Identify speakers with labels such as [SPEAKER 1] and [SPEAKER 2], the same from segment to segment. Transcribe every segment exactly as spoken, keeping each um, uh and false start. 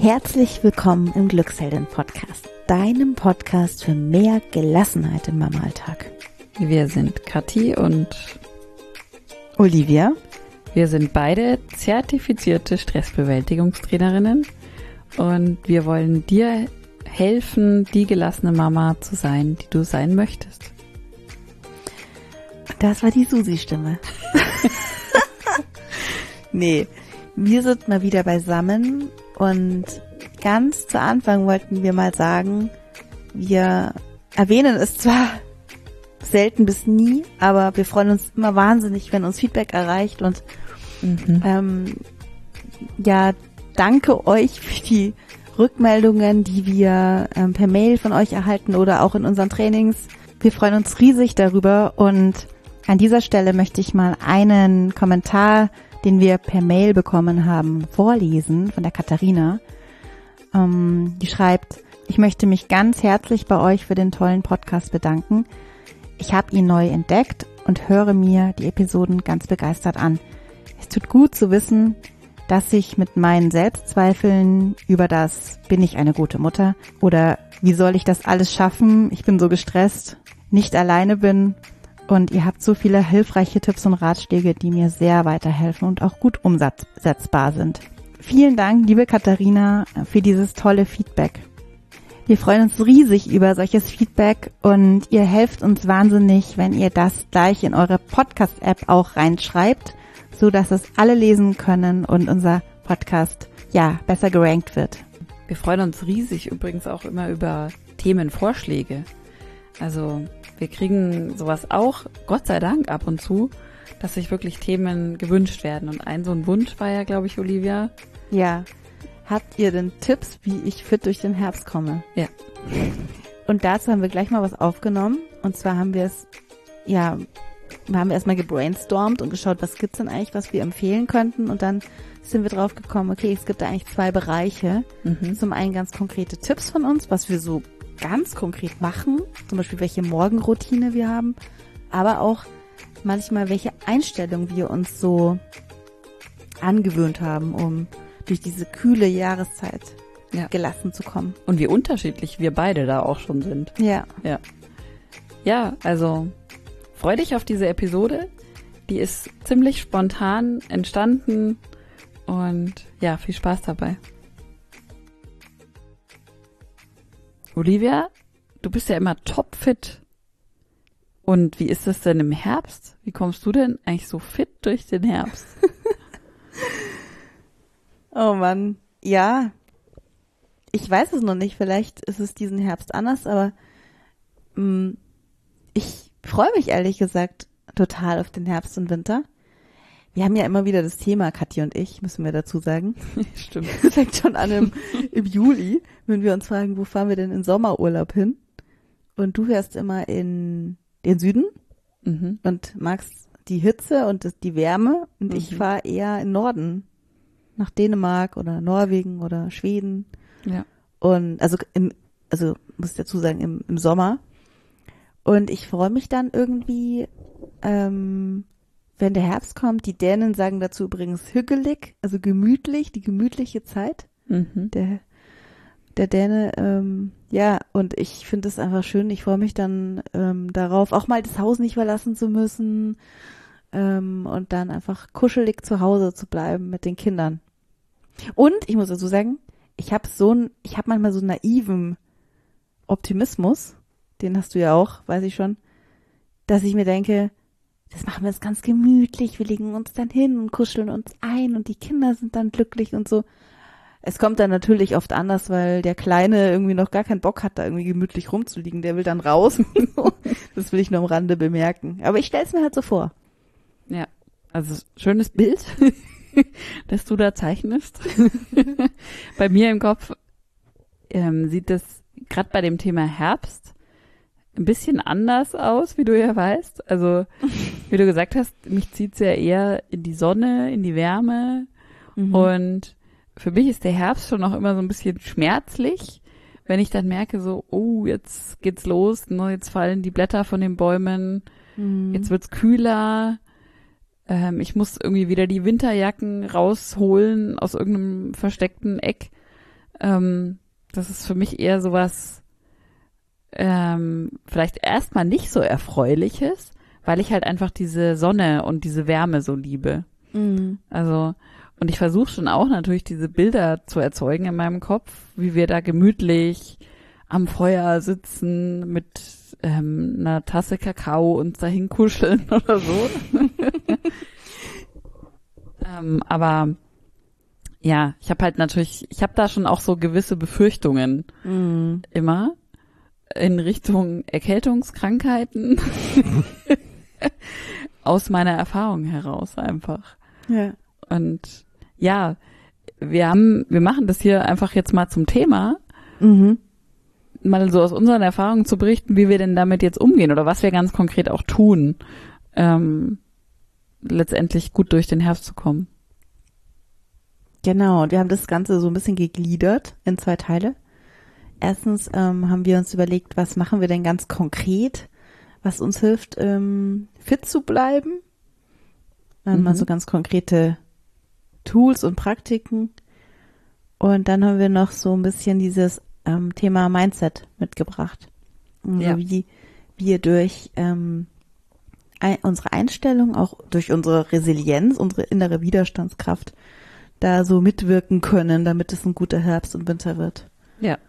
[SPEAKER 1] Herzlich willkommen im Glücksheldin-Podcast, deinem Podcast für mehr Gelassenheit im Mama-Alltag.
[SPEAKER 2] Wir sind Kathi und
[SPEAKER 1] Olivia.
[SPEAKER 2] Wir sind beide zertifizierte Stressbewältigungstrainerinnen und wir wollen dir helfen, die gelassene Mama zu sein, die du sein möchtest.
[SPEAKER 1] Das war die Susi-Stimme. Nee, wir sind mal wieder beisammen und ganz zu Anfang wollten wir mal sagen, wir erwähnen es zwar selten bis nie, aber wir freuen uns immer wahnsinnig, wenn uns Feedback erreicht und mhm. ähm, ja, danke euch für die Rückmeldungen, die wir ähm, per Mail von euch erhalten oder auch in unseren Trainings. Wir freuen uns riesig darüber und an dieser Stelle möchte ich mal einen Kommentar, den wir per Mail bekommen haben, vorlesen von der Katharina. Ähm, die schreibt: Ich möchte mich ganz herzlich bei euch für den tollen Podcast bedanken. Ich habe ihn neu entdeckt und höre mir die Episoden ganz begeistert an. Es tut gut zu wissen, dass ich mit meinen Selbstzweifeln über das „Bin ich eine gute Mutter?" oder „Wie soll ich das alles schaffen? Ich bin so gestresst" nicht alleine bin. Und ihr habt so viele hilfreiche Tipps und Ratschläge, die mir sehr weiterhelfen und auch gut umsetzbar sind. Vielen Dank, liebe Katharina, für dieses tolle Feedback. Wir freuen uns riesig über solches Feedback und ihr helft uns wahnsinnig, wenn ihr das gleich in eure Podcast-App auch reinschreibt, so dass es alle lesen können und unser Podcast, ja, besser gerankt wird.
[SPEAKER 2] Wir freuen uns riesig übrigens auch immer über Themenvorschläge. Also wir kriegen sowas auch, Gott sei Dank, ab und zu, dass sich wirklich Themen gewünscht werden. Und ein so ein Wunsch war ja, glaube ich, Olivia.
[SPEAKER 1] Ja. Habt ihr denn Tipps, wie ich fit durch den Herbst komme?
[SPEAKER 2] Ja.
[SPEAKER 1] Und dazu haben wir gleich mal was aufgenommen. Und zwar haben wir es, ja, wir haben erstmal gebrainstormt und geschaut, was gibt's denn eigentlich, was wir empfehlen könnten. Und dann sind wir drauf gekommen, okay, es gibt da eigentlich zwei Bereiche. Mhm. Zum einen ganz konkrete Tipps von uns, was wir so ganz konkret machen, zum Beispiel welche Morgenroutine wir haben, aber auch manchmal welche Einstellung wir uns so angewöhnt haben, um durch diese kühle Jahreszeit ja. gelassen zu kommen.
[SPEAKER 2] Und wie unterschiedlich wir beide da auch schon sind.
[SPEAKER 1] Ja.
[SPEAKER 2] Ja, ja, also freu dich auf diese Episode. Die ist ziemlich spontan entstanden und ja, viel Spaß dabei. Olivia, du bist ja immer topfit. Und wie ist das denn im Herbst? Wie kommst du denn eigentlich so fit durch den Herbst?
[SPEAKER 1] Oh Mann, ja. Ich weiß es noch nicht. Vielleicht ist es diesen Herbst anders, aber mh, ich freue mich ehrlich gesagt total auf den Herbst und Winter. Wir haben ja immer wieder das Thema, Kathi und ich, müssen wir dazu sagen.
[SPEAKER 2] Stimmt.
[SPEAKER 1] Das fängt schon an im, im Juli, wenn wir uns fragen, wo fahren wir denn in Sommerurlaub hin? Und du fährst immer in den Süden mhm. und magst die Hitze und das, die Wärme. Und mhm. ich fahre eher in Norden, nach Dänemark oder Norwegen oder Schweden.
[SPEAKER 2] Ja.
[SPEAKER 1] Und also im, also muss ich dazu sagen, im, im Sommer. Und ich freue mich dann irgendwie, ähm, wenn der Herbst kommt. Die Dänen sagen dazu übrigens hügelig, also gemütlich, die gemütliche Zeit. Mhm. Der, der Däne, ähm, ja, und ich finde es einfach schön. Ich freue mich dann ähm, darauf, auch mal das Haus nicht verlassen zu müssen ähm, und dann einfach kuschelig zu Hause zu bleiben mit den Kindern. Und ich muss dazu sagen, ich habe so ein, ich habe manchmal so einen naiven Optimismus, den hast du ja auch, weiß ich schon, dass ich mir denke, das machen wir jetzt ganz gemütlich, wir legen uns dann hin und kuscheln uns ein und die Kinder sind dann glücklich und so. Es kommt dann natürlich oft anders, weil der Kleine irgendwie noch gar keinen Bock hat, da irgendwie gemütlich rumzuliegen. Der will dann raus. Das will ich nur am Rande bemerken. Aber ich stelle es mir halt so vor.
[SPEAKER 2] Ja, also schönes Bild, das du da zeichnest. Bei mir im Kopf ähm, sieht das gerade bei dem Thema Herbst ein bisschen anders aus, wie du ja weißt. Also, wie du gesagt hast, mich zieht's ja eher in die Sonne, in die Wärme. Mhm. Und für mich ist der Herbst schon auch immer so ein bisschen schmerzlich, wenn ich dann merke so, oh, jetzt geht's los, ne, jetzt fallen die Blätter von den Bäumen, mhm. jetzt wird's kühler. Ähm, ich muss irgendwie wieder die Winterjacken rausholen aus irgendeinem versteckten Eck. Ähm, das ist für mich eher sowas, ähm, vielleicht erstmal nicht so Erfreuliches, weil ich halt einfach diese Sonne und diese Wärme so liebe.
[SPEAKER 1] Mhm.
[SPEAKER 2] Also, und ich versuche schon auch natürlich diese Bilder zu erzeugen in meinem Kopf, wie wir da gemütlich am Feuer sitzen mit ähm, einer Tasse Kakao uns dahin kuscheln oder so. ähm, aber ja, ich habe halt natürlich, ich habe da schon auch so gewisse Befürchtungen
[SPEAKER 1] Mhm.
[SPEAKER 2] immer in Richtung Erkältungskrankheiten aus meiner Erfahrung heraus einfach.
[SPEAKER 1] Ja.
[SPEAKER 2] Und ja, wir haben, wir machen das hier einfach jetzt mal zum Thema,
[SPEAKER 1] Mhm.
[SPEAKER 2] mal so aus unseren Erfahrungen zu berichten, wie wir denn damit jetzt umgehen oder was wir ganz konkret auch tun, ähm, letztendlich gut durch den Herbst zu kommen.
[SPEAKER 1] Genau, und wir haben das Ganze so ein bisschen gegliedert in zwei Teile. Erstens ähm, haben wir uns überlegt, was machen wir denn ganz konkret, was uns hilft, ähm, fit zu bleiben. Dann
[SPEAKER 2] Mhm.
[SPEAKER 1] mal so ganz konkrete Tools und Praktiken. Und dann haben wir noch so ein bisschen dieses ähm, Thema Mindset mitgebracht. Also
[SPEAKER 2] Ja.
[SPEAKER 1] wie wir durch ähm, ein, unsere Einstellung, auch durch unsere Resilienz, unsere innere Widerstandskraft, da so mitwirken können, damit es ein guter Herbst und Winter wird.
[SPEAKER 2] Ja.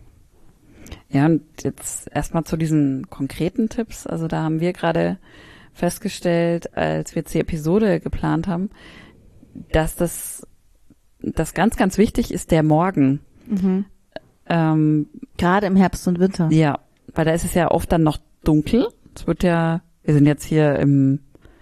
[SPEAKER 2] Ja, und jetzt erstmal zu diesen konkreten Tipps. Also da haben wir gerade festgestellt, als wir jetzt die Episode geplant haben, dass das, das ganz, ganz wichtig ist, der Morgen.
[SPEAKER 1] Mhm.
[SPEAKER 2] Ähm,
[SPEAKER 1] Gerade im Herbst und Winter.
[SPEAKER 2] ja, weil da ist es ja oft dann noch dunkel. Es wird ja, wir sind jetzt hier im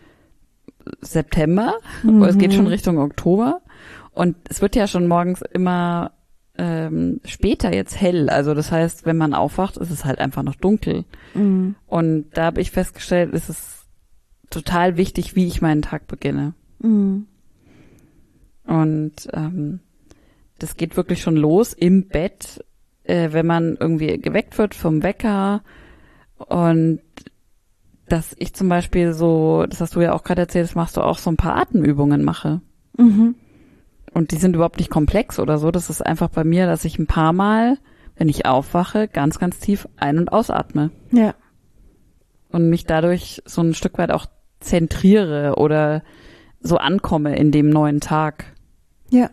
[SPEAKER 2] September,
[SPEAKER 1] Mhm.
[SPEAKER 2] es geht schon Richtung Oktober und es wird ja schon morgens immer ähm, später jetzt hell. Also das heißt, wenn man aufwacht, ist es halt einfach noch dunkel.
[SPEAKER 1] Mhm.
[SPEAKER 2] Und da habe ich festgestellt, ist es total wichtig, wie ich meinen Tag beginne.
[SPEAKER 1] Mhm.
[SPEAKER 2] Und ähm, das geht wirklich schon los im Bett, äh, wenn man irgendwie geweckt wird vom Wecker. Und dass ich zum Beispiel so, das hast du ja auch gerade erzählt, das machst du auch, so ein paar Atemübungen mache.
[SPEAKER 1] Mhm.
[SPEAKER 2] Und die sind überhaupt nicht komplex oder so. Das ist einfach bei mir, dass ich ein paar Mal, wenn ich aufwache, ganz, ganz tief ein- und ausatme.
[SPEAKER 1] Ja.
[SPEAKER 2] Und mich dadurch so ein Stück weit auch zentriere oder so ankomme in dem neuen Tag.
[SPEAKER 1] Ja.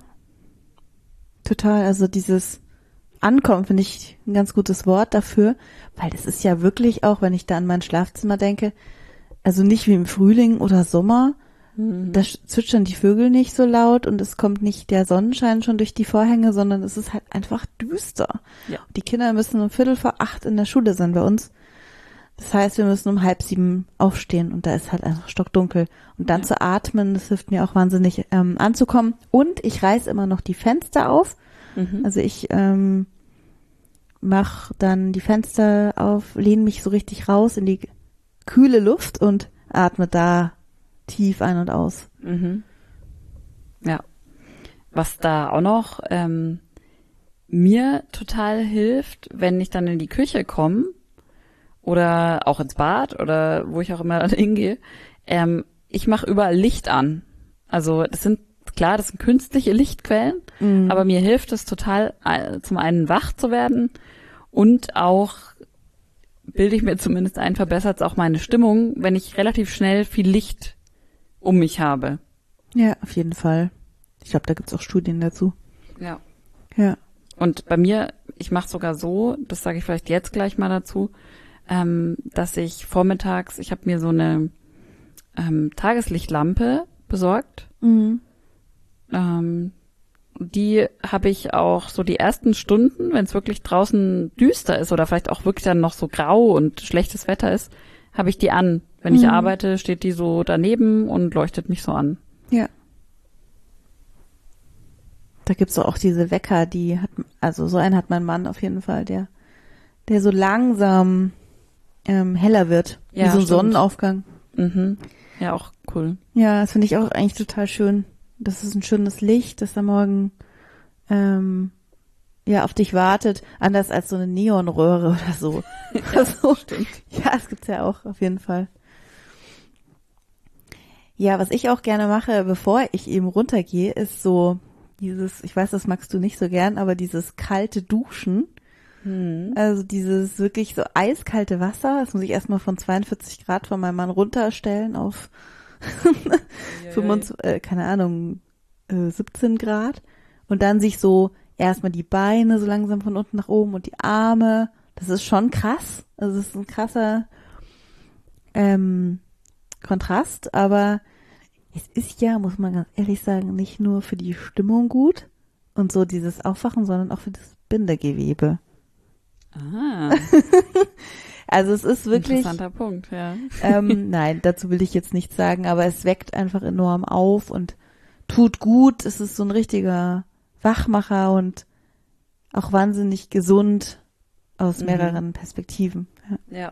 [SPEAKER 1] Total. Also dieses Ankommen finde ich ein ganz gutes Wort dafür, weil das ist ja wirklich auch, wenn ich da an mein Schlafzimmer denke, also nicht wie im Frühling oder Sommer,
[SPEAKER 2] Mhm.
[SPEAKER 1] da zwitschern die Vögel nicht so laut und es kommt nicht der Sonnenschein schon durch die Vorhänge, sondern es ist halt einfach düster.
[SPEAKER 2] Ja.
[SPEAKER 1] Die Kinder müssen um Viertel vor acht in der Schule sein bei uns. Das heißt, wir müssen um halb sieben aufstehen und da ist halt einfach stockdunkel. Und dann
[SPEAKER 2] Ja.
[SPEAKER 1] zu atmen, das hilft mir auch wahnsinnig ähm, anzukommen. Und ich reiß immer noch die Fenster auf.
[SPEAKER 2] Mhm.
[SPEAKER 1] Also ich ähm, mach dann die Fenster auf, lehne mich so richtig raus in die kühle Luft und atme da tief ein und aus.
[SPEAKER 2] Mhm. Ja. Was da auch noch ähm, mir total hilft, wenn ich dann in die Küche komme oder auch ins Bad oder wo ich auch immer dann hingehe, ähm, ich mache überall Licht an. Also das sind, klar, das sind künstliche Lichtquellen,
[SPEAKER 1] Mhm.
[SPEAKER 2] aber mir hilft es total, äh, zum einen wach zu werden und auch, bilde ich mir zumindest ein, verbessert es auch meine Stimmung, wenn ich relativ schnell viel Licht um mich habe.
[SPEAKER 1] Ja, auf jeden Fall. Ich glaube, da gibt's auch Studien dazu.
[SPEAKER 2] Ja.
[SPEAKER 1] Ja.
[SPEAKER 2] Und bei mir, ich mache sogar so, das sage ich vielleicht jetzt gleich mal dazu, ähm, dass ich vormittags, ich habe mir so eine ähm, Tageslichtlampe besorgt.
[SPEAKER 1] Mhm.
[SPEAKER 2] Ähm, die habe ich auch so die ersten Stunden, wenn es wirklich draußen düster ist oder vielleicht auch wirklich dann noch so grau und schlechtes Wetter ist, habe ich die an. Wenn ich
[SPEAKER 1] Mhm.
[SPEAKER 2] arbeite, steht die so daneben und leuchtet mich so an.
[SPEAKER 1] Ja. Da gibt's auch diese Wecker, die hat, also so einen hat mein Mann auf jeden Fall, der, der so langsam ähm, heller wird,
[SPEAKER 2] Ja,
[SPEAKER 1] wie so ein
[SPEAKER 2] stimmt.
[SPEAKER 1] Sonnenaufgang.
[SPEAKER 2] Mhm. Ja, auch cool.
[SPEAKER 1] Ja, das finde ich auch eigentlich total schön. Das ist ein schönes Licht, das am Morgen ähm, ja auf dich wartet, anders als so eine Neonröhre oder so.
[SPEAKER 2] Ja,
[SPEAKER 1] so.
[SPEAKER 2] stimmt.
[SPEAKER 1] Ja, das gibt's ja auch auf jeden Fall. Ja, was ich auch gerne mache, bevor ich eben runtergehe, ist so dieses, ich weiß, das magst du nicht so gern, aber dieses kalte Duschen,
[SPEAKER 2] Hm.
[SPEAKER 1] also dieses wirklich so eiskalte Wasser, das muss ich erstmal von zweiundvierzig Grad von meinem Mann runterstellen auf fünfundzwanzig, äh, keine Ahnung, äh, siebzehn Grad und dann sich so erstmal die Beine so langsam von unten nach oben und die Arme, das ist schon krass, also es ist ein krasser ähm, Kontrast, aber es ist ja, muss man ganz ehrlich sagen, nicht nur für die Stimmung gut und so dieses Aufwachen, sondern auch für das Bindegewebe.
[SPEAKER 2] Ah,
[SPEAKER 1] Also es ist wirklich,
[SPEAKER 2] interessanter Punkt, ja.
[SPEAKER 1] ähm, nein, dazu will ich jetzt nichts sagen, aber es weckt einfach enorm auf und tut gut. Es ist so ein richtiger Wachmacher und auch wahnsinnig gesund aus
[SPEAKER 2] Mhm.
[SPEAKER 1] mehreren Perspektiven. Ja.
[SPEAKER 2] Ja.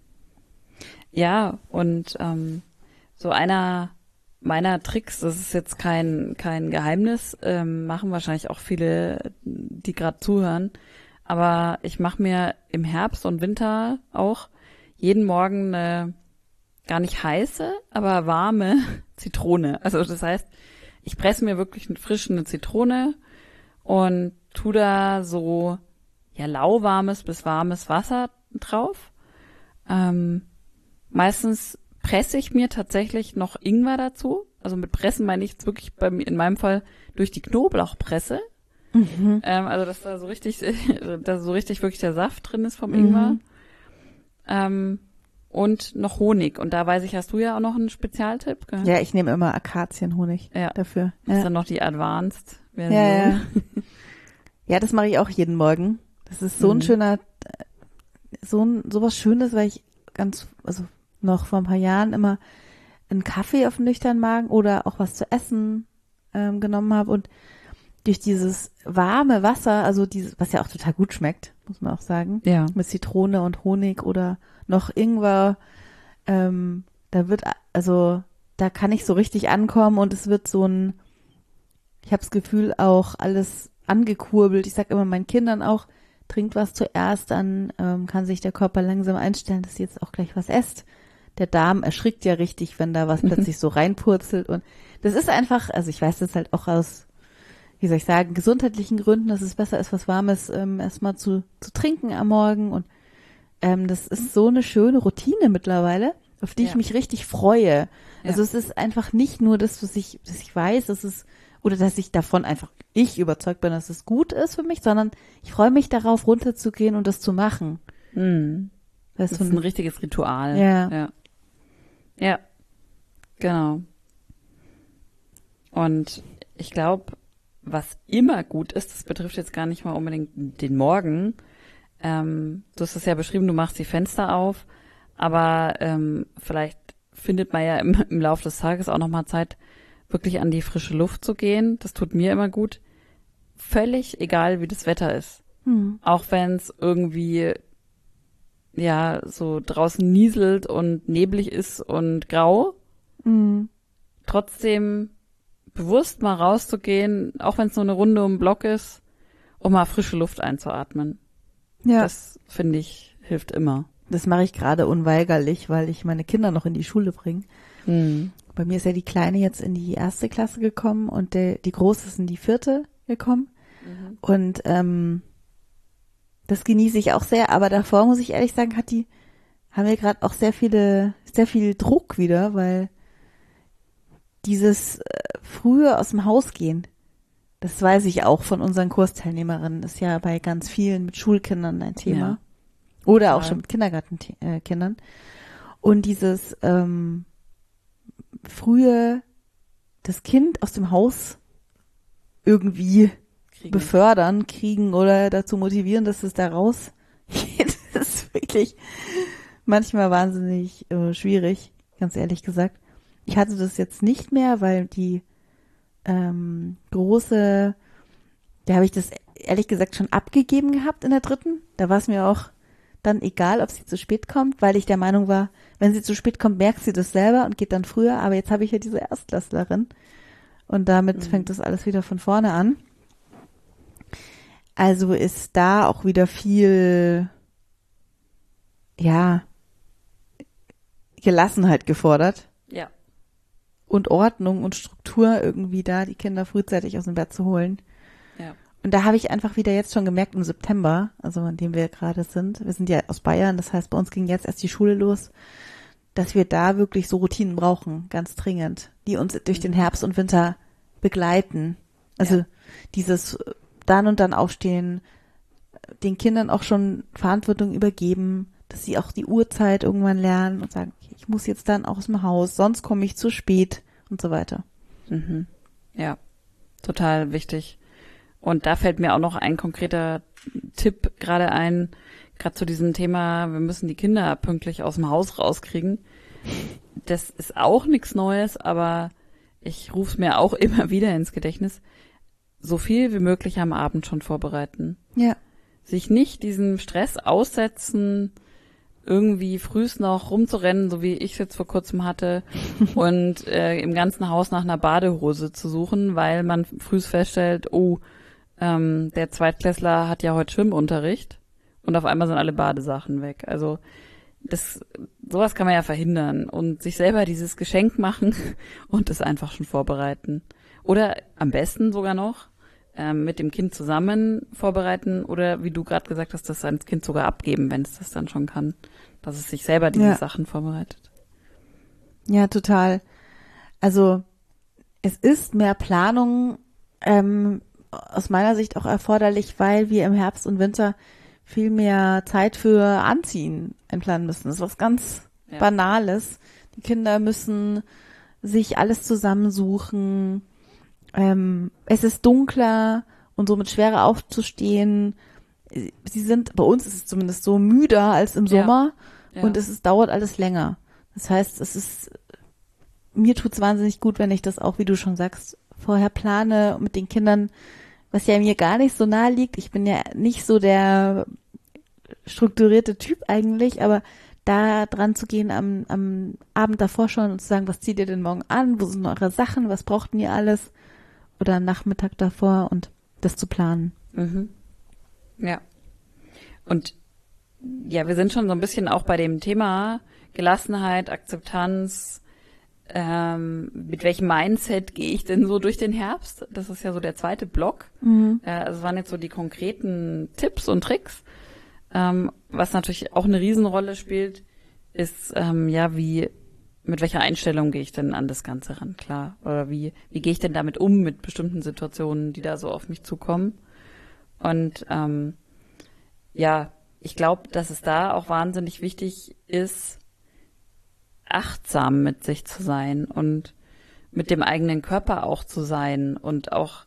[SPEAKER 2] Ja, und ähm, so einer meiner Tricks, das ist jetzt kein kein Geheimnis, ähm, machen wahrscheinlich auch viele, die gerade zuhören, aber ich mache mir im Herbst und Winter auch jeden Morgen eine gar nicht heiße, aber warme Zitrone. Also das heißt, ich presse mir wirklich eine frische eine Zitrone und tu da so ja lauwarmes bis warmes Wasser drauf. Ähm, meistens presse ich mir tatsächlich noch Ingwer dazu. Also mit Pressen meine ich jetzt wirklich bei mir, in meinem Fall durch die Knoblauchpresse.
[SPEAKER 1] Mhm.
[SPEAKER 2] Ähm, also dass da so richtig, da so richtig wirklich der Saft drin ist vom
[SPEAKER 1] Mhm.
[SPEAKER 2] Ingwer. Ähm, und noch Honig. Und da weiß ich, hast du ja auch noch einen Spezialtipp, gell?
[SPEAKER 1] Ja, ich nehme immer Akazienhonig
[SPEAKER 2] Ja.
[SPEAKER 1] dafür.
[SPEAKER 2] Das ist
[SPEAKER 1] Ja.
[SPEAKER 2] dann noch die Advanced-Version.
[SPEAKER 1] Ja, ja. Ja, das mache ich auch jeden Morgen. Das ist so ein
[SPEAKER 2] Mhm.
[SPEAKER 1] schöner, so ein, sowas Schönes, weil ich ganz, also noch vor ein paar Jahren immer einen Kaffee auf den nüchternen Magen oder auch was zu essen ähm, genommen habe und durch dieses warme Wasser, also dieses, was ja auch total gut schmeckt, muss man auch sagen,
[SPEAKER 2] Ja.
[SPEAKER 1] mit Zitrone und Honig oder noch Ingwer, ähm, da wird, also da kann ich so richtig ankommen und es wird so ein, ich habe das Gefühl auch alles angekurbelt. Ich sag immer meinen Kindern auch, trinkt was zuerst, dann ähm, kann sich der Körper langsam einstellen, dass ihr jetzt auch gleich was esst. Der Darm erschrickt ja richtig, wenn da was plötzlich so reinpurzelt und das ist einfach, also ich weiß das halt auch aus, wie soll ich sagen, gesundheitlichen Gründen, dass es besser ist, was Warmes ähm, erstmal zu, zu trinken am Morgen und ähm, das ist so eine schöne Routine mittlerweile, auf die
[SPEAKER 2] Ja.
[SPEAKER 1] ich mich richtig freue. Also
[SPEAKER 2] Ja.
[SPEAKER 1] es ist einfach nicht nur das, was ich, was ich weiß, dass es oder dass ich davon einfach ich überzeugt bin, dass es gut ist für mich, sondern ich freue mich darauf, runterzugehen und das zu machen.
[SPEAKER 2] Mhm.
[SPEAKER 1] Das
[SPEAKER 2] Das
[SPEAKER 1] ist
[SPEAKER 2] ist
[SPEAKER 1] so
[SPEAKER 2] ein richtiges Ritual.
[SPEAKER 1] Ja.
[SPEAKER 2] Ja. Ja. Genau. Und ich glaube, was immer gut ist, das betrifft jetzt gar nicht mal unbedingt den Morgen. Ähm, du hast es ja beschrieben, du machst die Fenster auf, aber ähm, vielleicht findet man ja im, im Laufe des Tages auch nochmal Zeit, wirklich an die frische Luft zu gehen. Das tut mir immer gut. Völlig egal, wie das Wetter ist.
[SPEAKER 1] hm.
[SPEAKER 2] Auch wenn es irgendwie ja so draußen nieselt und neblig ist und grau.
[SPEAKER 1] Hm.
[SPEAKER 2] Trotzdem bewusst mal rauszugehen, auch wenn es nur eine Runde um den Block ist, um mal frische Luft einzuatmen.
[SPEAKER 1] Ja,
[SPEAKER 2] Das, finde ich, hilft immer.
[SPEAKER 1] das mache ich gerade unweigerlich, weil ich meine Kinder noch in die Schule bringe.
[SPEAKER 2] Hm.
[SPEAKER 1] Bei mir ist ja die Kleine jetzt in die erste Klasse gekommen und der, die Große ist in die vierte gekommen.
[SPEAKER 2] Mhm.
[SPEAKER 1] Und ähm, das genieße ich auch sehr, aber davor muss ich ehrlich sagen, hat die, haben wir gerade auch sehr viele, sehr viel Druck wieder, weil dieses äh, frühe aus dem Haus gehen, das weiß ich auch von unseren Kursteilnehmerinnen, ist ja bei ganz vielen mit Schulkindern ein Thema.
[SPEAKER 2] Ja.
[SPEAKER 1] Oder auch
[SPEAKER 2] Total.
[SPEAKER 1] schon mit Kindergartenkindern. Und dieses ähm, frühe das Kind aus dem Haus irgendwie
[SPEAKER 2] Kriegen.
[SPEAKER 1] befördern, kriegen oder dazu motivieren, dass es da rausgeht, das ist wirklich manchmal wahnsinnig äh, schwierig, ganz ehrlich gesagt. Ich hatte das jetzt nicht mehr, weil die ähm, große, da habe ich das ehrlich gesagt schon abgegeben gehabt in der dritten. Da war es mir auch dann egal, ob sie zu spät kommt, weil ich der Meinung war, wenn sie zu spät kommt, merkt sie das selber und geht dann früher. Aber jetzt habe ich ja diese Erstklässlerin und damit
[SPEAKER 2] Mhm.
[SPEAKER 1] fängt das alles wieder von vorne an. Also ist da auch wieder viel, ja, Gelassenheit gefordert.
[SPEAKER 2] Ja.
[SPEAKER 1] und Ordnung und Struktur irgendwie da, die Kinder frühzeitig aus dem Bett zu holen.
[SPEAKER 2] Ja.
[SPEAKER 1] Und da habe ich einfach wieder jetzt schon gemerkt im September, also in dem wir gerade sind, wir sind ja aus Bayern, das heißt, bei uns ging jetzt erst die Schule los, dass wir da wirklich so Routinen brauchen, ganz dringend, die uns durch den Herbst und Winter begleiten. Also ja. dieses dann und dann aufstehen, den Kindern auch schon Verantwortung übergeben, dass sie auch die Uhrzeit irgendwann lernen und sagen, okay, ich muss jetzt dann auch aus dem Haus, sonst komme ich zu spät und so weiter.
[SPEAKER 2] Mhm. Ja, total wichtig. Und da fällt mir auch noch ein konkreter Tipp gerade ein, gerade zu diesem Thema, wir müssen die Kinder pünktlich aus dem Haus rauskriegen. Das ist auch nichts Neues, aber ich rufe es mir auch immer wieder ins Gedächtnis. So viel wie möglich am Abend schon vorbereiten.
[SPEAKER 1] Ja.
[SPEAKER 2] Sich nicht diesem Stress aussetzen, irgendwie frühst noch rumzurennen, so wie ich es jetzt vor kurzem hatte, und äh, im ganzen Haus nach einer Badehose zu suchen, weil man frühst feststellt, oh, ähm, der Zweitklässler hat ja heute Schwimmunterricht und auf einmal sind alle Badesachen weg. Also das, sowas kann man ja verhindern und sich selber dieses Geschenk machen und es einfach schon vorbereiten. Oder am besten sogar noch ähm, mit dem Kind zusammen vorbereiten oder wie du gerade gesagt hast, das ans Kind sogar abgeben, wenn es das dann schon kann, dass es sich selber diese
[SPEAKER 1] ja.
[SPEAKER 2] Sachen vorbereitet.
[SPEAKER 1] Ja, total. Also es ist mehr Planung ähm, aus meiner Sicht auch erforderlich, weil wir im Herbst und Winter viel mehr Zeit für Anziehen einplanen müssen. Das ist was ganz ja. Banales. Die Kinder müssen sich alles zusammensuchen. Ähm, es ist dunkler und somit schwerer aufzustehen. Sie sind, bei uns ist es zumindest so, müder als im Sommer
[SPEAKER 2] ja. Ja.
[SPEAKER 1] und es ist, dauert alles länger. Das heißt, es ist, mir tut's wahnsinnig gut, wenn ich das auch, wie du schon sagst, vorher plane mit den Kindern, was ja mir gar nicht so nahe liegt. Ich bin ja nicht so der strukturierte Typ eigentlich, aber da dran zu gehen am, am Abend davor schon und zu sagen, was zieht ihr denn morgen an? Wo sind eure Sachen? Was braucht ihr alles? Oder am Nachmittag davor und das zu planen.
[SPEAKER 2] Mhm. Ja. Und ja, wir sind schon so ein bisschen auch bei dem Thema Gelassenheit, Akzeptanz. Ähm, mit welchem Mindset gehe ich denn so durch den Herbst? Das ist ja so der zweite Block.
[SPEAKER 1] Mhm.
[SPEAKER 2] Äh, also waren jetzt so die konkreten Tipps und Tricks. Ähm, was natürlich auch eine Riesenrolle spielt, ist ähm, ja, wie, mit welcher Einstellung gehe ich denn an das Ganze ran, klar? Oder wie, wie gehe ich denn damit um mit bestimmten Situationen, die da so auf mich zukommen? Und ähm, ja, ich glaube, dass es da auch wahnsinnig wichtig ist, achtsam mit sich zu sein und mit dem eigenen Körper auch zu sein und auch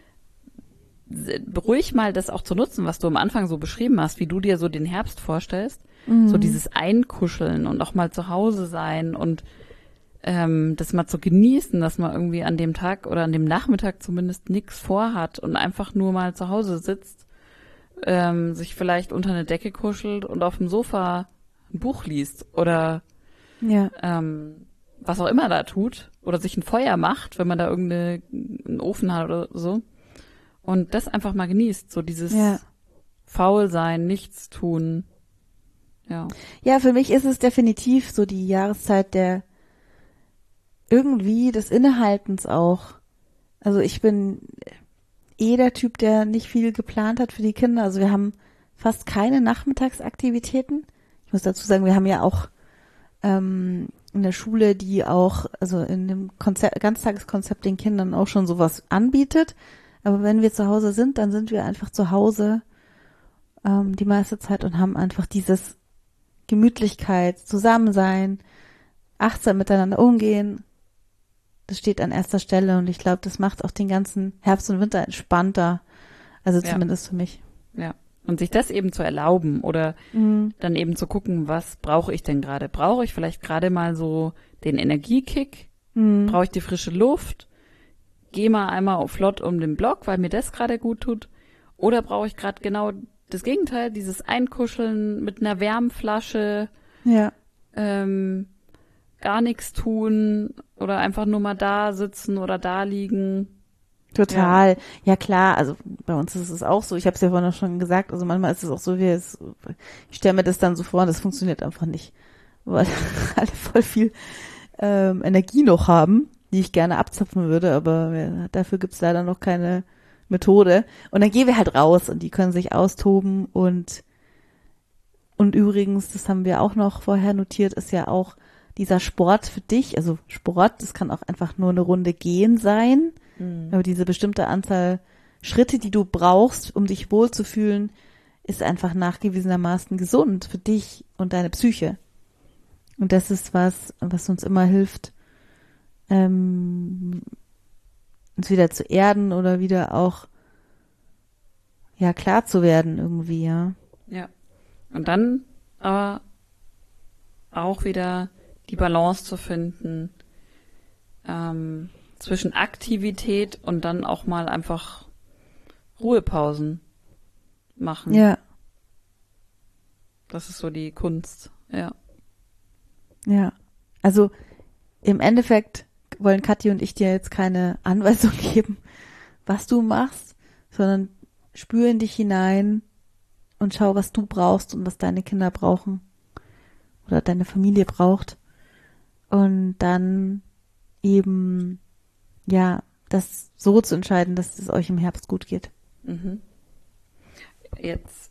[SPEAKER 2] ruhig mal das auch zu nutzen, was du am Anfang so beschrieben hast, wie du dir so den Herbst vorstellst, mhm. so dieses Einkuscheln und auch mal zu Hause sein und ähm, das mal zu genießen, dass man irgendwie an dem Tag oder an dem Nachmittag zumindest nichts vorhat und einfach nur mal zu Hause sitzt, ähm, sich vielleicht unter eine Decke kuschelt und auf dem Sofa ein Buch liest oder
[SPEAKER 1] ja.
[SPEAKER 2] ähm, was auch immer da tut oder sich ein Feuer macht, wenn man da irgendeinen Ofen hat oder so und das einfach mal genießt, so dieses
[SPEAKER 1] ja.
[SPEAKER 2] Faulsein, nichts tun. Ja.
[SPEAKER 1] Ja, für mich ist es definitiv so die Jahreszeit der irgendwie des Innehaltens auch. Also ich bin eh der Typ, der nicht viel geplant hat für die Kinder. Also wir haben fast keine Nachmittagsaktivitäten. Ich muss dazu sagen, wir haben ja auch ähm, in der Schule, die auch, also in dem Konzept, Ganztageskonzept den Kindern auch schon sowas anbietet. Aber wenn wir zu Hause sind, dann sind wir einfach zu Hause ähm, die meiste Zeit und haben einfach dieses Gemütlichkeit, Zusammensein, achtsam miteinander umgehen. Das steht an erster Stelle und ich glaube, das macht auch den ganzen Herbst und Winter entspannter. Also
[SPEAKER 2] ja.
[SPEAKER 1] zumindest für mich.
[SPEAKER 2] Ja. Und sich das eben zu erlauben oder mhm. dann eben zu gucken, was brauche ich denn gerade? Brauche ich vielleicht gerade mal so den Energiekick? Mhm. Brauche ich die frische Luft? Geh mal einmal auf flott um den Block, weil mir das gerade gut tut. Oder brauche ich gerade genau das Gegenteil, dieses Einkuscheln mit einer Wärmflasche,
[SPEAKER 1] ja.
[SPEAKER 2] ähm, gar nichts tun oder einfach nur mal da sitzen oder da liegen.
[SPEAKER 1] Total. Ja. ja klar, also bei uns ist es auch so. Ich habe es ja vorhin schon gesagt, also manchmal ist es auch so, wie es, ich stelle mir das dann so vor, das funktioniert einfach nicht, weil alle voll viel ähm, Energie noch haben, die ich gerne abzapfen würde, aber äh, dafür gibt's leider noch keine Methode. Und dann gehen wir halt raus und die können sich austoben und und übrigens, das haben wir auch noch vorher notiert, ist ja auch dieser Sport für dich, also Sport, das kann auch einfach nur eine Runde gehen sein, mhm. aber diese bestimmte Anzahl Schritte, die du brauchst, um dich wohlzufühlen, ist einfach nachgewiesenermaßen gesund für dich und deine Psyche. Und das ist was, was uns immer hilft, ähm, uns wieder zu erden oder wieder auch ja klar zu werden irgendwie, ja.
[SPEAKER 2] Ja. Und dann aber auch wieder die Balance zu finden ähm, zwischen Aktivität und dann auch mal einfach Ruhepausen machen.
[SPEAKER 1] Ja.
[SPEAKER 2] Das ist so die Kunst, ja.
[SPEAKER 1] Ja. Also im Endeffekt wollen Kathi und ich dir jetzt keine Anweisung geben, was du machst, sondern spür in dich hinein und schau, was du brauchst und was deine Kinder brauchen oder deine Familie braucht. Und dann eben, ja, das so zu entscheiden, dass es euch im Herbst gut geht.
[SPEAKER 2] Mhm. Jetzt,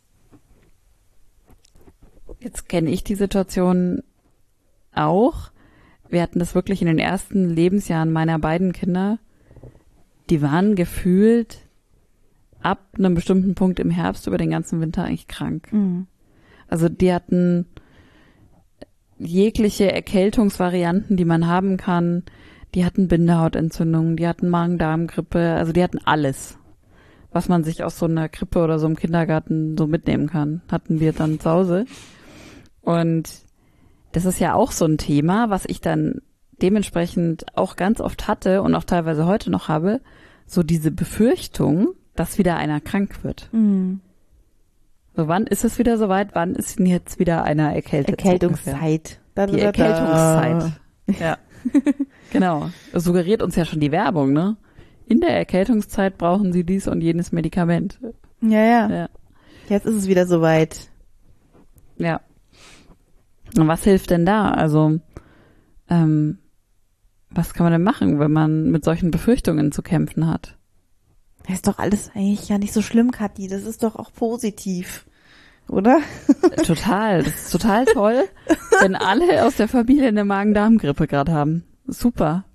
[SPEAKER 2] jetzt kenne ich die Situation auch. Wir hatten das wirklich in den ersten Lebensjahren meiner beiden Kinder. Die waren gefühlt ab einem bestimmten Punkt im Herbst über den ganzen Winter eigentlich krank.
[SPEAKER 1] Mhm.
[SPEAKER 2] Also die hatten jegliche Erkältungsvarianten, die man haben kann. Die hatten Bindehautentzündungen, die hatten Magen-Darm-Grippe, also die hatten alles, was man sich aus so einer Krippe oder so einem Kindergarten so mitnehmen kann, hatten wir dann zu Hause. Und das ist ja auch so ein Thema, was ich dann dementsprechend auch ganz oft hatte und auch teilweise heute noch habe, so diese Befürchtung, dass wieder einer krank wird.
[SPEAKER 1] Mhm.
[SPEAKER 2] So, wann ist es wieder soweit? Wann ist denn jetzt wieder einer erkältet?
[SPEAKER 1] Erkältungszeit. Da,
[SPEAKER 2] die
[SPEAKER 1] da, da,
[SPEAKER 2] Erkältungszeit. Ja. Genau. Das suggeriert uns ja schon die Werbung, ne? In der Erkältungszeit brauchen Sie dies und jenes Medikament.
[SPEAKER 1] Ja, ja,
[SPEAKER 2] Ja.
[SPEAKER 1] Jetzt ist es wieder soweit.
[SPEAKER 2] Ja. Und was hilft denn da? Also, ähm, was kann man denn machen, wenn man mit solchen Befürchtungen zu kämpfen hat?
[SPEAKER 1] Das ist doch alles eigentlich ja nicht so schlimm, Kathi. Das ist doch auch positiv, oder?
[SPEAKER 2] Total. Das ist total toll, wenn alle aus der Familie eine Magen-Darm-Grippe gerade haben. Super.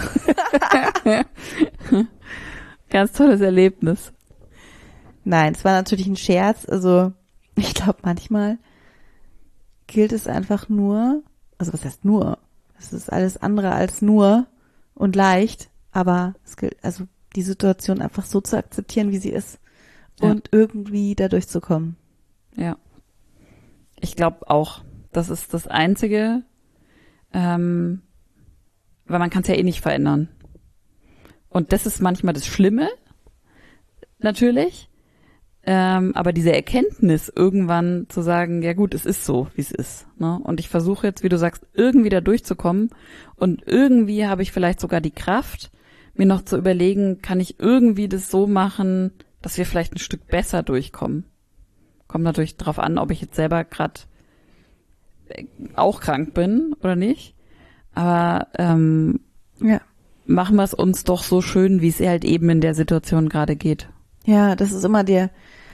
[SPEAKER 2] Ganz tolles Erlebnis.
[SPEAKER 1] Nein, es war natürlich ein Scherz. Also ich glaube, manchmal gilt es einfach nur, also was heißt nur? Es ist alles andere als nur und leicht, aber es gilt, also die Situation einfach so zu akzeptieren, wie sie ist und ja. irgendwie da durchzukommen.
[SPEAKER 2] Ja. Ich glaube auch, das ist das Einzige, ähm, weil man kann es ja eh nicht verändern. Und das ist manchmal das Schlimme, natürlich, ähm, aber diese Erkenntnis irgendwann zu sagen, ja gut, es ist so, wie es ist. Ne? Und ich versuche jetzt, wie du sagst, irgendwie da durchzukommen und irgendwie habe ich vielleicht sogar die Kraft, mir noch zu überlegen, kann ich irgendwie das so machen, dass wir vielleicht ein Stück besser durchkommen. Kommt natürlich drauf an, ob ich jetzt selber gerade auch krank bin oder nicht. Aber ähm,
[SPEAKER 1] ja.
[SPEAKER 2] machen wir es uns doch so schön, wie es halt eben in der Situation gerade geht.
[SPEAKER 1] Ja, das ist immer der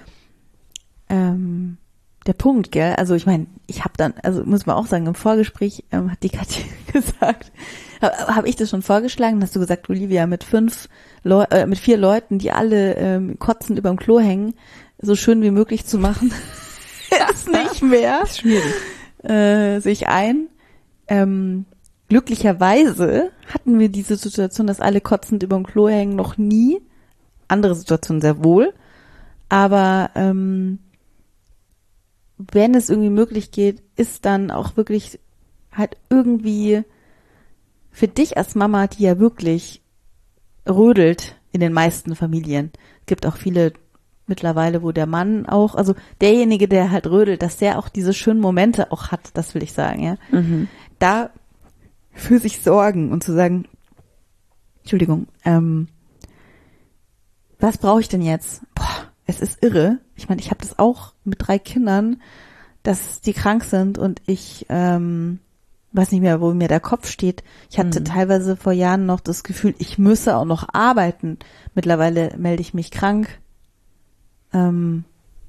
[SPEAKER 1] ähm, der Punkt, gell? Also ich meine, ich habe dann, also muss man auch sagen, im Vorgespräch ähm, hat die Katja gesagt, habe hab ich das schon vorgeschlagen, hast du gesagt, Olivia, mit fünf Leu äh, mit vier Leuten, die alle ähm, kotzend überm Klo hängen, so schön wie möglich zu machen, ist nicht mehr.
[SPEAKER 2] Das ist schwierig.
[SPEAKER 1] Äh, sehe ich ein. Ähm, glücklicherweise hatten wir diese Situation, dass alle kotzend überm Klo hängen, noch nie. Andere Situationen sehr wohl. Aber ähm, wenn es irgendwie möglich geht, ist dann auch wirklich halt irgendwie für dich als Mama, die ja wirklich rödelt in den meisten Familien. Es gibt auch viele mittlerweile, wo der Mann auch, also derjenige, der halt rödelt, dass der auch diese schönen Momente auch hat, das will ich sagen, ja.
[SPEAKER 2] Mhm.
[SPEAKER 1] Da für sich sorgen und zu sagen, Entschuldigung, ähm, was brauche ich denn jetzt? Boah, es ist irre. Ich meine, ich habe das auch mit drei Kindern, dass die krank sind und ich ähm, weiß nicht mehr, wo mir der Kopf steht. Ich hatte mhm. teilweise vor Jahren noch das Gefühl, ich müsse auch noch arbeiten. Mittlerweile melde ich mich krank. Ähm,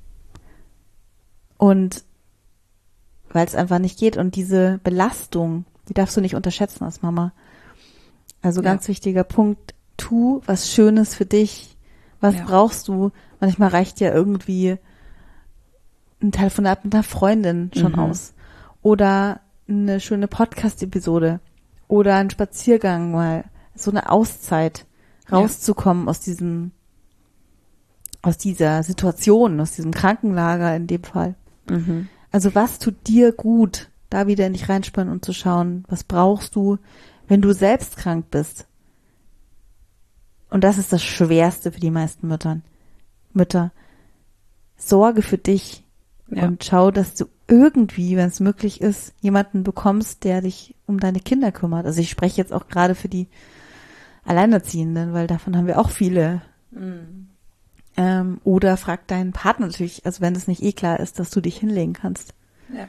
[SPEAKER 1] und weil es einfach nicht geht. Und diese Belastung, die darfst du nicht unterschätzen als Mama. Also ja. ganz wichtiger Punkt, tu was Schönes für dich. Was ja. brauchst du? Manchmal reicht ja irgendwie ein Telefonat mit einer Freundin schon mhm. aus. Oder eine schöne Podcast-Episode. Oder ein Spaziergang mal. So eine Auszeit. Rauszukommen ja. aus diesem, aus dieser Situation, aus diesem Krankenlager in dem Fall.
[SPEAKER 2] Mhm.
[SPEAKER 1] Also was tut dir gut? Da wieder in dich reinspannen und zu schauen, was brauchst du, wenn du selbst krank bist? Und das ist das Schwerste für die meisten Müttern. Mütter. Sorge für dich ja. und schau, dass du irgendwie, wenn es möglich ist, jemanden bekommst, der dich um deine Kinder kümmert. Also ich spreche jetzt auch gerade für die Alleinerziehenden, weil davon haben wir auch viele.
[SPEAKER 2] Mhm.
[SPEAKER 1] Ähm, oder frag deinen Partner natürlich, also wenn es nicht eh klar ist, dass du dich hinlegen kannst.
[SPEAKER 2] Ja.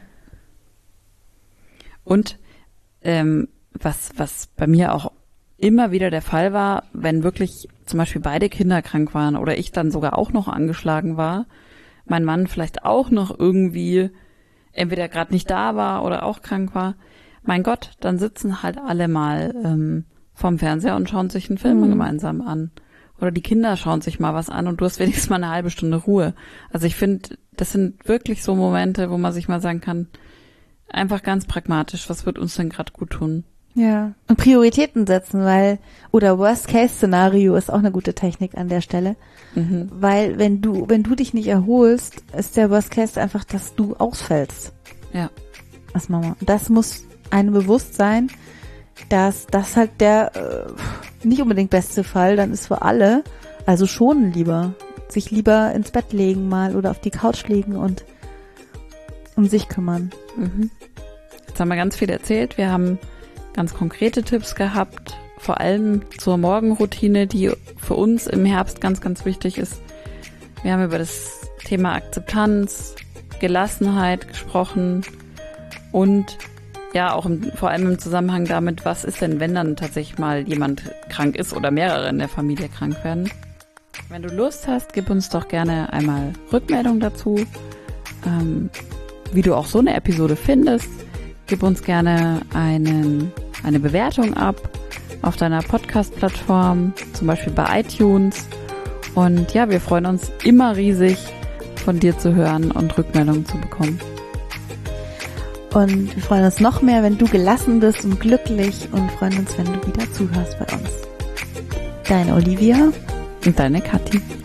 [SPEAKER 2] Und ähm, was was bei mir auch immer wieder der Fall war, wenn wirklich zum Beispiel beide Kinder krank waren oder ich dann sogar auch noch angeschlagen war, mein Mann vielleicht auch noch irgendwie entweder gerade nicht da war oder auch krank war, mein Gott, dann sitzen halt alle mal ähm, vorm Fernseher und schauen sich einen Film mhm. gemeinsam an. Oder die Kinder schauen sich mal was an und du hast wenigstens mal eine halbe Stunde Ruhe. Also ich finde, das sind wirklich so Momente, wo man sich mal sagen kann, einfach ganz pragmatisch, was wird uns denn gerade gut tun?
[SPEAKER 1] Ja, und Prioritäten setzen, weil, oder Worst-Case-Szenario ist auch eine gute Technik an der Stelle,
[SPEAKER 2] mhm.
[SPEAKER 1] weil wenn du, wenn du dich nicht erholst, ist der Worst-Case einfach, dass du ausfällst.
[SPEAKER 2] Ja.
[SPEAKER 1] Als Mama. Und das muss einem bewusst sein, dass das halt der äh, nicht unbedingt beste Fall dann ist für alle, also schon lieber, sich lieber ins Bett legen mal oder auf die Couch legen und um sich kümmern.
[SPEAKER 2] Mhm. Jetzt haben wir ganz viel erzählt, wir haben ganz konkrete Tipps gehabt, vor allem zur Morgenroutine, die für uns im Herbst ganz, ganz wichtig ist. Wir haben über das Thema Akzeptanz, Gelassenheit gesprochen und ja, auch im, vor allem im Zusammenhang damit, was ist denn, wenn dann tatsächlich mal jemand krank ist oder mehrere in der Familie krank werden. Wenn du Lust hast, gib uns doch gerne einmal Rückmeldung dazu, ähm, wie du auch so eine Episode findest. Gib uns gerne einen, eine Bewertung ab auf deiner Podcast-Plattform, zum Beispiel bei iTunes. Und ja, wir freuen uns immer riesig, von dir zu hören und Rückmeldungen zu bekommen.
[SPEAKER 1] Und wir freuen uns noch mehr, wenn du gelassen bist und glücklich und freuen uns, wenn du wieder zuhörst bei uns. Deine Olivia
[SPEAKER 2] und deine Kathi.